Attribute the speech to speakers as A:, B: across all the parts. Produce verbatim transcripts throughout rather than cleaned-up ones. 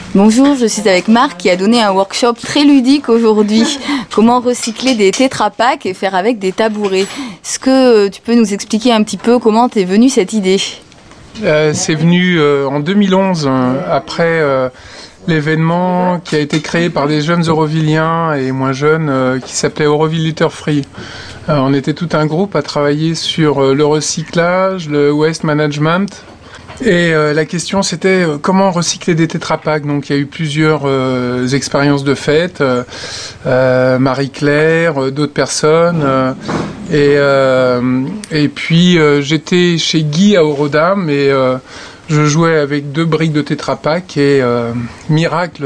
A: Bonjour, je suis avec Marc qui a donné un workshop très ludique aujourd'hui. Comment recycler des Tetra Pak et faire avec des tabourets. Est-ce que tu peux nous expliquer un petit peu comment t'es venue cette idée ?
B: euh, C'est venu euh, en deux mille onze, euh, après euh, l'événement qui a été créé par des jeunes Auroviliens et moins jeunes euh, qui s'appelait Auroville Litter Free. Euh, on était tout un groupe à travailler sur euh, le recyclage, le waste management. Et euh, la question c'était euh, comment recycler des Tetra Pak. Donc il y a eu plusieurs euh, expériences de fait, euh, euh, Marie-Claire, euh, d'autres personnes. Euh, et, euh, et puis euh, j'étais chez Guy à Aurodam et euh, je jouais avec deux briques de Tetra Pak et euh, miracle,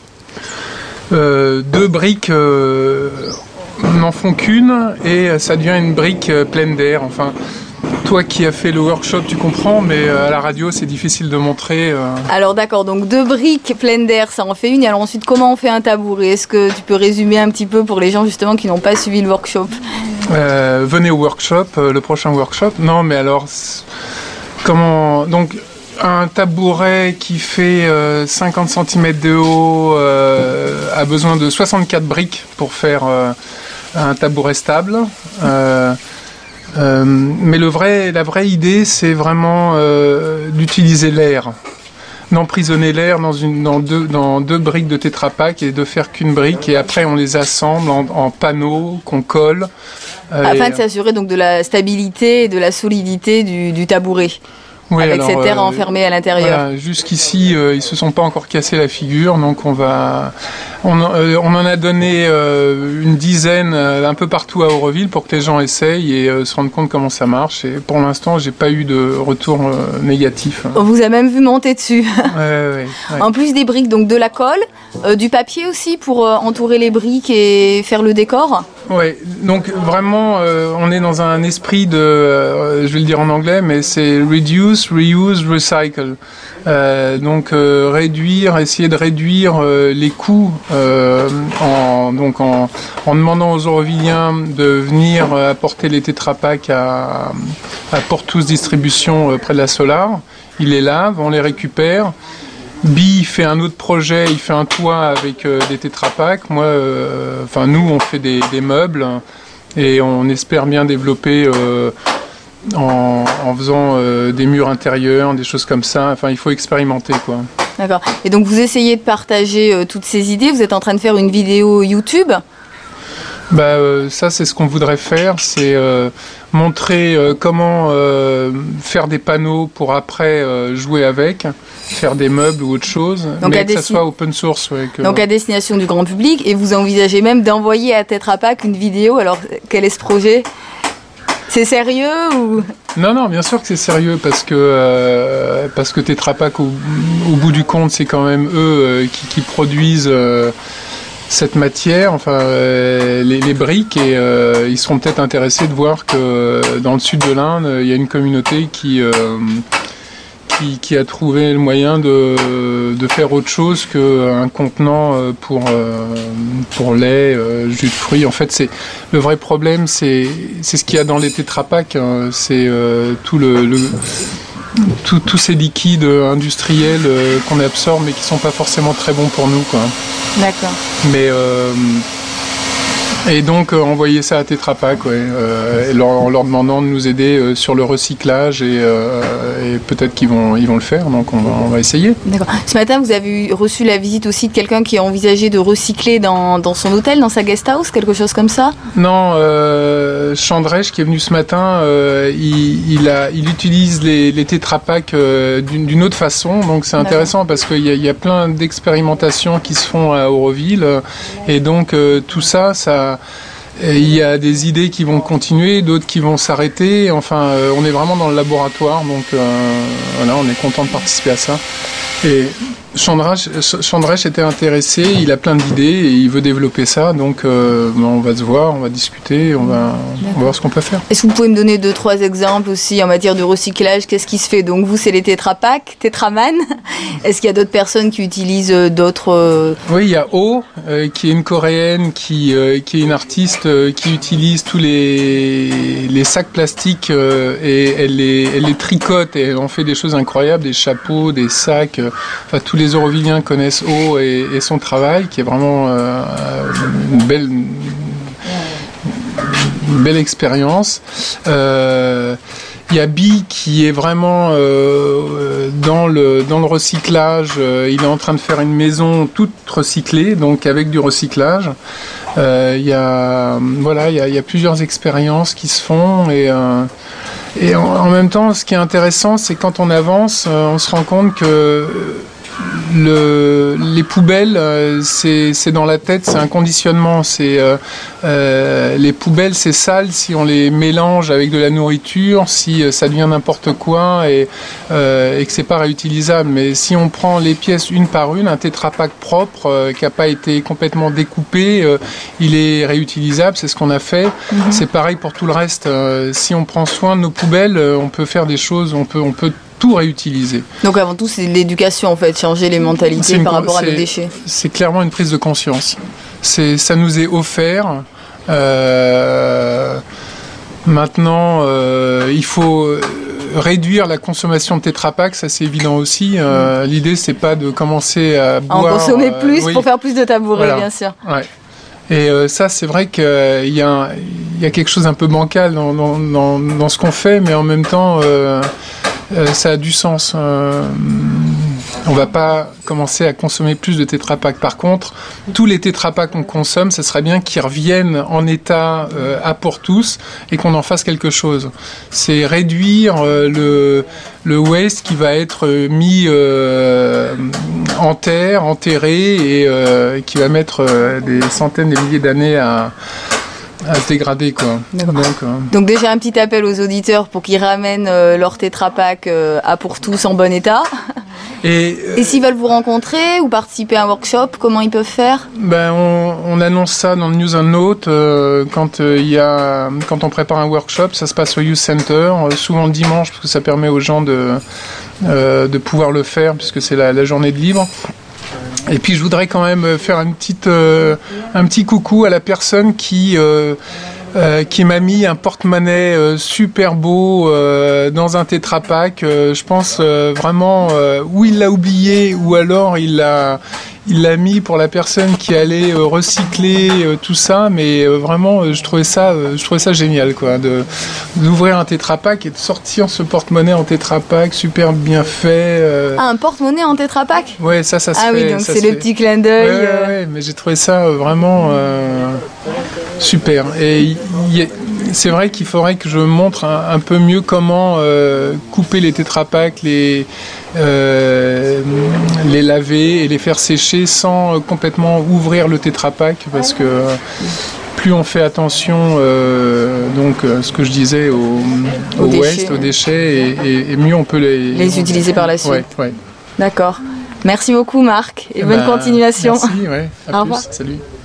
B: euh, deux briques euh, n'en font qu'une et ça devient une brique euh, pleine d'air. Enfin. Toi qui as fait le workshop, tu comprends, mais à la radio, c'est difficile de montrer. Euh...
A: Alors d'accord, donc deux briques pleines d'air, ça en fait une. Et alors ensuite, comment on fait un tabouret ? Est-ce que tu peux résumer un petit peu pour les gens justement qui n'ont pas suivi le workshop ?
B: euh, Venez au workshop, euh, le prochain workshop. Non, mais alors, comment... Donc, un tabouret qui fait euh, cinquante centimètres de haut euh, a besoin de soixante-quatre briques pour faire euh, un tabouret stable. Euh, Euh, mais le vrai, la vraie idée, c'est vraiment euh, d'utiliser l'air, d'emprisonner l'air dans, une, dans, deux, dans deux briques de Tetra Pak et de faire qu'une brique. Et après, on les assemble en, en panneaux qu'on colle. Euh,
A: Afin
B: et...
A: de s'assurer donc de la stabilité et de la solidité du, du tabouret.
B: Oui,
A: avec
B: alors,
A: cet air
B: euh,
A: enfermé à l'intérieur.
B: Voilà, jusqu'ici, euh, ils se sont pas encore cassé la figure, donc on va, on, euh, on en a donné euh, une dizaine euh, un peu partout à Auroville pour que les gens essayent et euh, se rendent compte comment ça marche. Et pour l'instant, j'ai pas eu de retour euh, négatif.
A: On vous a même vu monter dessus.
B: Ouais, ouais, ouais.
A: En plus des briques, donc de la colle, euh, du papier aussi pour euh, entourer les briques et faire le décor.
B: Oui, donc vraiment, euh, on est dans un esprit de, euh, je vais le dire en anglais, mais c'est reduce, reuse, recycle. Euh, donc euh, réduire, essayer de réduire euh, les coûts euh, en, donc en, en demandant aux Auroviliens de venir euh, apporter les Tetra Pak à, à Portous Distribution euh, près de la Solar. Ils les lavent, on les récupère. Bi fait un autre projet, il fait un toit avec euh, des Tetra Pak. Moi, euh, enfin nous, on fait des, des meubles et on espère bien développer euh, en, en faisant euh, des murs intérieurs, des choses comme ça. Enfin, il faut expérimenter, quoi.
A: D'accord. Et donc, vous essayez de partager euh, toutes ces idées. Vous êtes en train de faire une vidéo YouTube.
B: Bah, euh, ça, c'est ce qu'on voudrait faire, c'est euh, montrer euh, comment euh, faire des panneaux pour après euh, jouer avec, faire des meubles ou autre chose, donc mais que dessin... ça soit open source. Ouais, que...
A: Donc à destination du grand public, et vous envisagez même d'envoyer à Tetra Pak une vidéo. Alors, quel est ce projet ? C'est sérieux ou...
B: Non, non, bien sûr que c'est sérieux parce que, euh, parce que Tetra Pak, au, au bout du compte, c'est quand même eux euh, qui, qui produisent... Euh, cette matière, enfin euh, les, les briques, et euh, ils seront peut-être intéressés de voir que euh, dans le sud de l'Inde, il y a une communauté qui, euh, qui, qui a trouvé le moyen de, de faire autre chose qu'un contenant pour, euh, pour lait, euh, jus de fruits. En fait, c'est, le vrai problème, c'est, c'est ce qu'il y a dans les Tetra Pak, hein, c'est euh, tout le... le tous ces liquides industriels euh, qu'on absorbe mais qui sont pas forcément très bons pour nous, quoi.
A: D'accord.
B: Mais euh, et donc euh, envoyer ça à Tetra Pak, ouais, euh, et leur, en leur demandant de nous aider euh, sur le recyclage et, euh, et peut-être qu'ils vont ils vont le faire, donc on va, on va essayer.
A: D'accord. Ce matin, vous avez reçu la visite aussi de quelqu'un qui a envisagé de recycler dans, dans son hôtel, dans sa guest house, quelque chose comme ça ?
B: Non, euh, Chandresh qui est venu ce matin, euh, il, il, a, il utilise les, les Tetra Pak euh, d'une, d'une autre façon, donc c'est intéressant. D'accord. Parce qu'il y a, il y a plein d'expérimentations qui se font à Auroville, et donc euh, tout ça, ça Et il y a des idées qui vont continuer, d'autres qui vont s'arrêter. Enfin, euh, on est vraiment dans le laboratoire, donc euh, voilà, on est content de participer à ça. Et Chandresh, Chandresh était intéressé, il a plein d'idées et il veut développer ça, donc euh, on va se voir, on va discuter, on va, on va voir ce qu'on peut faire.
A: Est-ce que vous pouvez me donner deux, trois exemples aussi en matière de recyclage ? Qu'est-ce qui se fait ? Donc vous, c'est les Tetra Pak, Tetraman. Est-ce qu'il y a d'autres personnes qui utilisent d'autres...
B: Oui, il y a O, euh, qui est une coréenne, qui, euh, qui est une artiste euh, qui utilise tous les, les sacs plastiques euh, et elle les, elle les tricote et elle en fait des choses incroyables, des chapeaux, des sacs. Euh, enfin, tous les Auroviliens connaissent O et, et son travail, qui est vraiment euh, une belle, une belle expérience. Euh, Il y a Bi qui est vraiment euh, dans le dans le recyclage. Euh, il est en train de faire une maison toute recyclée, donc avec du recyclage. Euh, il y a voilà, il y a, il y a plusieurs expériences qui se font et euh, et en, en même temps, ce qui est intéressant, c'est quand on avance, euh, on se rend compte que Le, les poubelles, euh, c'est, c'est dans la tête, c'est un conditionnement. C'est, euh, euh, les poubelles, c'est sale si on les mélange avec de la nourriture, si euh, ça devient n'importe quoi et, euh, et que c'est pas réutilisable. Mais si on prend les pièces une par une, un Tetra Pak propre euh, qui n'a pas été complètement découpé, euh, il est réutilisable. C'est ce qu'on a fait. Mm-hmm. C'est pareil pour tout le reste. Euh, si on prend soin de nos poubelles, euh, on peut faire des choses, on peut, on peut tout réutiliser.
A: Donc avant tout, c'est l'éducation en fait, changer les mentalités
B: une,
A: par rapport à nos déchets.
B: C'est clairement une prise de conscience. C'est, ça nous est offert. Euh, maintenant, euh, il faut réduire la consommation de Tetra Pak, ça c'est évident aussi. Euh, mmh. L'idée, c'est pas de commencer à boire...
A: En consommer plus euh, oui. pour faire plus de tabourets, voilà. Bien sûr.
B: Ouais. Et euh, ça, c'est vrai qu'il y a, un, il y a quelque chose un peu bancal dans, dans, dans, dans ce qu'on fait, mais en même temps... Euh, Euh, ça a du sens. Euh, on va pas commencer à consommer plus de Tetra Pak. Par contre, tous les Tetra Pak qu'on consomme, ça serait bien qu'ils reviennent en état euh, à pour tous et qu'on en fasse quelque chose. C'est réduire euh, le, le waste qui va être mis euh, en terre, enterré et euh, qui va mettre euh, des centaines, des milliers d'années à à se dégrader, quoi.
A: Donc, euh... Donc déjà un petit appel aux auditeurs pour qu'ils ramènent euh, leur Tetra Pak euh, à pour tous en bon état. Et, euh... Et s'ils veulent vous rencontrer ou participer à un workshop, comment ils peuvent faire? Ben
B: on, on annonce ça dans le News and Note euh, quand euh, il y a quand on prépare un workshop, ça se passe au Youth Center, euh, souvent le dimanche parce que ça permet aux gens de euh, de pouvoir le faire puisque c'est la, la journée de libre. Et puis je voudrais quand même faire une petite, euh, un petit coucou à la personne qui, euh, euh, qui m'a mis un porte-monnaie euh, super beau euh, dans un Tetra Pak. Euh, je pense euh, vraiment euh, ou il l'a oublié ou alors il l'a, il l'a mis pour la personne qui allait euh, recycler euh, tout ça. Mais euh, vraiment, euh, je trouvais ça, euh, je trouvais ça génial, quoi, de d'ouvrir un Tetra Pak et de sortir ce porte-monnaie en Tetra Pak, super bien fait. Euh...
A: Ah, un porte-monnaie en Tetra Pak?
B: Ouais, ça, ça se
A: ah
B: fait.
A: Ah oui, donc
B: ça
A: c'est le fait. Petit clin d'œil.
B: Ouais, ouais, ouais, mais j'ai trouvé ça euh, vraiment euh, super. Et y, y, c'est vrai qu'il faudrait que je montre un, un peu mieux comment euh, couper les Tetra Pak, les euh, les laver et les faire sécher sans euh, complètement ouvrir le Tetra Pak, parce que euh, plus on fait attention, euh, donc euh, ce que je disais, au, au, au waste, aux déchets, et, et, et mieux on peut les,
A: les utiliser par la suite.
B: Ouais, ouais.
A: D'accord. Merci beaucoup Marc et, et bonne ben, continuation.
B: Merci, ouais. À
A: Au
B: plus.
A: revoir.
B: Salut.